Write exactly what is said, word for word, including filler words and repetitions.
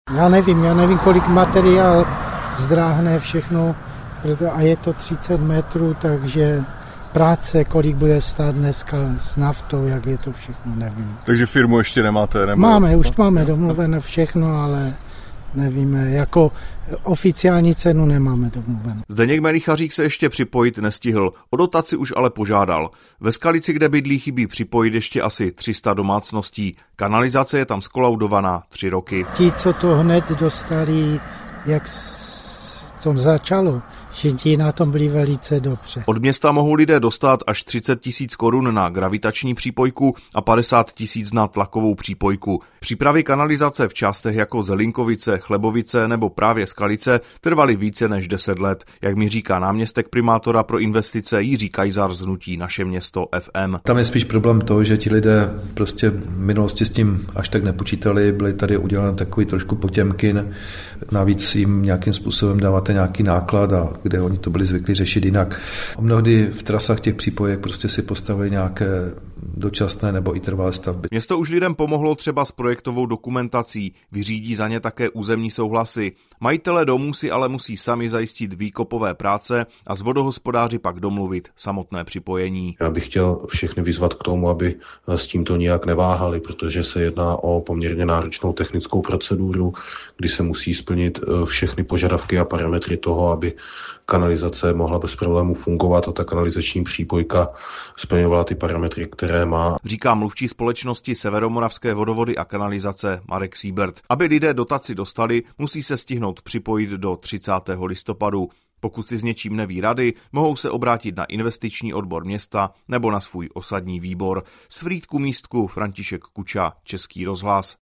Já nevím, já nevím, kolik materiál zdráhne všechno, a je to třicet metrů, takže práce, kolik bude stát dneska s naftou, jak je to všechno, nevím. Takže firmu ještě nemáte? Nebo... Máme, už máme domluvené všechno, ale nevíme, jako oficiální cenu nemáme domluvenou. Zdeněk Melichařík se ještě připojit nestihl, o dotaci už ale požádal. Ve Skalici, kde bydlí, chybí připojit ještě asi tři sta domácností. Kanalizace je tam skolaudovaná tři roky. Ti, co to hned dostali, jak to začalo, že ti na tom byli velice dobře. Od města mohou lidé dostat až třicet tisíc korun na gravitační přípojku a padesát tisíc na tlakovou přípojku. Přípravy kanalizace v částech jako Zelinkovice, Chlebovice nebo právě Skalice trvaly více než deset let, jak mi říká náměstek primátora pro investice Jiří Kajzar z hnutí Naše město F M. Tam je spíš problém to, že ti lidé prostě v minulosti s tím až tak nepočítali, byly tady udělané takový trošku potěmkin, navíc jim nějakým způsobem dáváte nějaký náklad, a kde oni to byli zvyklí řešit jinak. A mnohdy v trasách těch přípojek prostě si postavili nějaké dočasné nebo i trvalé stavby. Město už lidem pomohlo třeba s projektovou dokumentací, vyřídí za ně také územní souhlasy. Majitelé domů si ale musí sami zajistit výkopové práce a s vodohospodáři pak domluvit samotné připojení. Já bych chtěl všechny vyzvat k tomu, aby s tímto nijak neváhali, protože se jedná o poměrně náročnou technickou proceduru, kdy se musí splnit všechny požadavky a parametry toho, aby kanalizace mohla bez problémů fungovat a ta kanalizační přípojka splňovala ty parametry, které má. Říká mluvčí společnosti Severomoravské vodovody a kanalizace Marek Siebert. Aby lidé dotaci dostali, musí se stihnout připojit do třicátého listopadu. Pokud si s něčím neví rady, mohou se obrátit na investiční odbor města nebo na svůj osadní výbor. Z Frýdku Místku František Kuča, Český rozhlas.